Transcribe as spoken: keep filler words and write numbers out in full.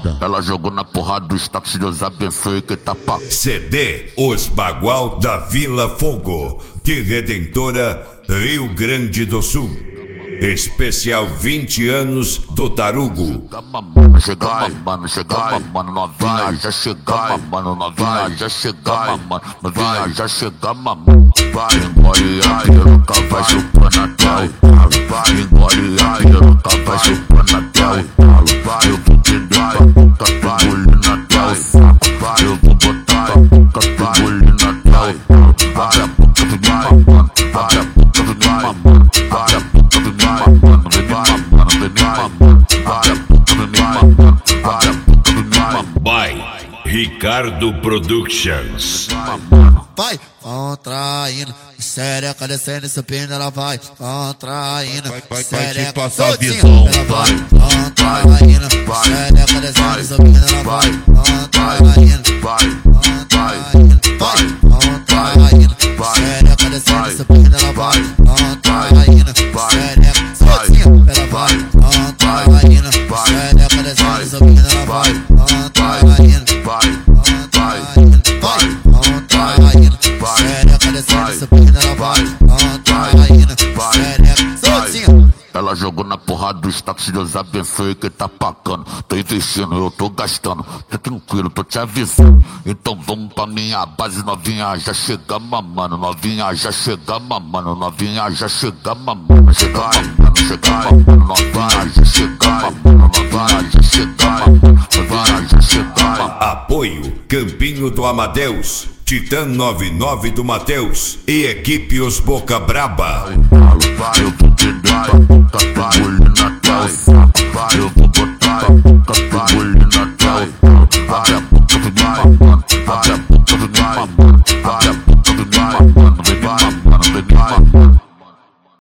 porrada. Ela jogou na porrada dos táxis, Deus abençoe que tá pá. C D Os Bagual da Vila Fogo, de Redentora, Rio Grande do Sul. Especial vinte anos do Tarugo. Chega mamando, chega mamando, novinha já chega mamando, novinha já chega mamando, novinha já chega mamando. Vai, engole aí, nunca vai chupando até. Vai, engole aí, nunca vai chupando até. Vai, eu vou te dar a boca, vai, engolindo até. Vai, eu vou botar a boca, vai, engolindo até. Vai, a boca vem me mamando, vai, a boca vem me mamando, vai, a boca vem me mamando, vem me mamando, vem me mamando, vai, a boca vem me mamando, vai, a boca vem me mamando. By Ricardo Productions. Vai contraindo, xereca descendo e subindo, ela vai contraindo, Vai, vai, vai te xereca passar a todinha, visão. ela vai contraindo, xereca descendo e subindo, ela vai contraindo, Vai, contraindo, vai contraindo, xereca descendo e subindo, ela vai contraindo, xereca todinha, ela vai contraindo, xereca descendo e subindo, ela vai contraindo, vai, contraindo, vai contraindo, xereca descendo e subindo, ela vai contraindo, xereca todinha. Ela jogou na porrada dos táxis, Deus abençoe que tá pagando. Tô investindo, eu tô gastando, tá tranquilo, tô te avisando. Então vamos pra minha base, novinha já chega mamando, novinha já chega mamando, novinha já chega mamando. Chega mamando, chega mamando, novinha já chega mamando, novinha já chega mamando, novinha já chega mamando. Apoio Campinho do Amadeus, Titã noventa e nove do Mateus e equipe Os Boca Braba. Eu vou te dar a boca, vai, engolindo até. Vai, eu vou botar a boca, vai, engolindo até. Vai, a boca vem me mamando, vai, a boca vem me mamando, vai, a boca vem me mamando.